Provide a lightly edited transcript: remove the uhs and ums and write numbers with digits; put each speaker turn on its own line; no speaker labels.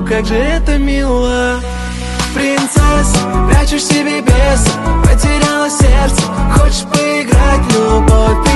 как же это мило. Принцесса, прячешь себе беса, потеряла сердце, хочешь поиграть в любовь.